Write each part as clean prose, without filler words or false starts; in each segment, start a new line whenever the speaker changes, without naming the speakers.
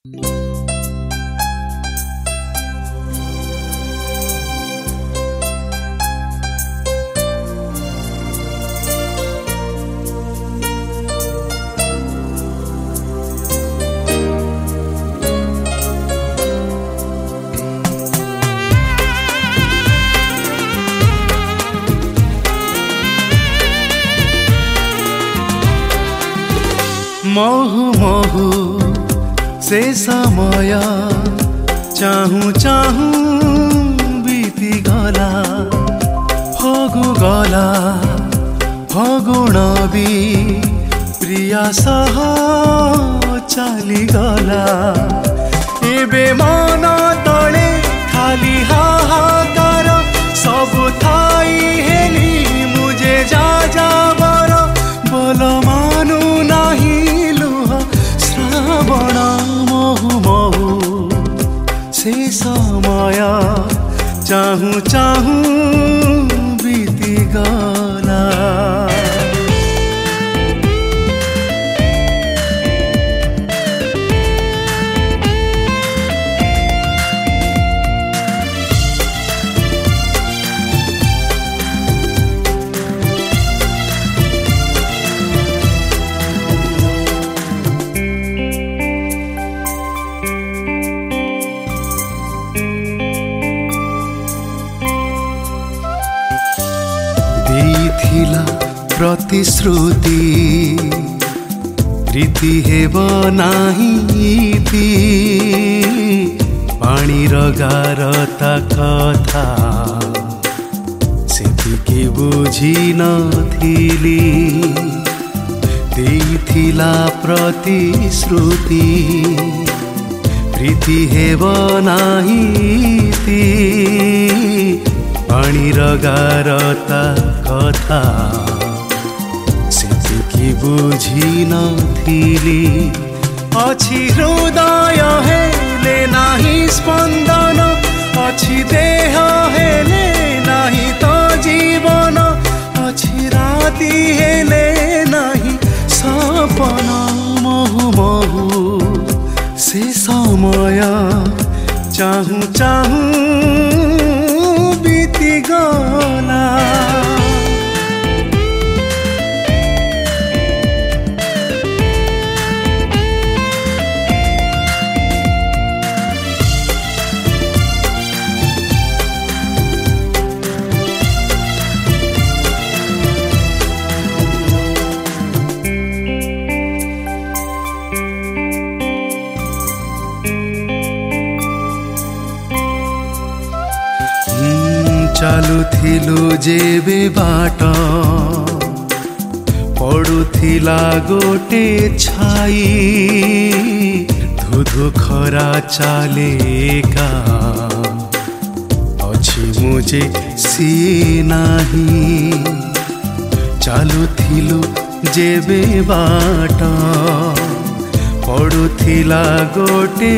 महु महु से समय चाहू चाहू बीती गला फगु गला फगुण भी प्रिया सह चली गला एबे मन तले खाली हाहाकार सब थाई हेली मुझे जा जा बर बोल मानु नाही लुह श्रावण महु महु से समय चाहू चाहू बीती गला। देइथिला प्रतिश्रुति प्रीति हेब नाही पाणीर गारता कथा सेतिके बुझी नथिली देइथिला प्रतिश्रुति प्रीति हेब नाही पाणीर गारता कथा सेतिकी बुझी नथिली अछि हृदय हेले नाही स्पंदन अछि देह हेले नाही तो जीवन अछि राति हेले नाही सपन महु महु से समय चाहू चाहू बीती गला। चालुथिलु जेबे बाट पड़ुथिला गोटे छाई धुधु खरा चाले का अछि मुझे सी नाही चालुथिलु जेबे बाट पड़ुथिला गोटे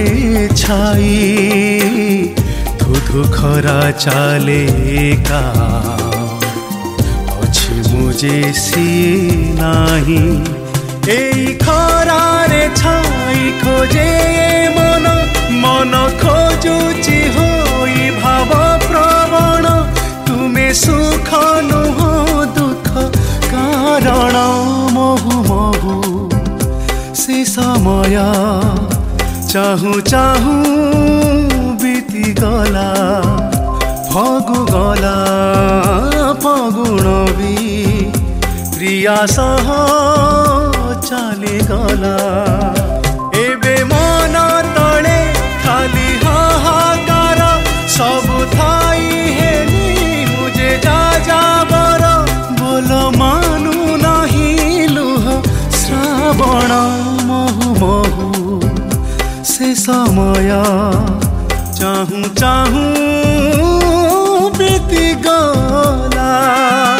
छाई धुधु खरा चाले का अछि मुझे सी नाही एई खरा रे छाई खोजे मन मन खोजुची होई भाव प्रवण तुमे सुख नुह दुख कारण महु महु से समय चाहू चाहू बीती गला फगु गला फगुण भी प्रिया सह चली गला एबे मन तले खाली हाहाकार सब थाई हेली मुझे जा जा बर बोल मानु नाही लुह श्रावण महु महु से समय चाहू चाहू बीती गला।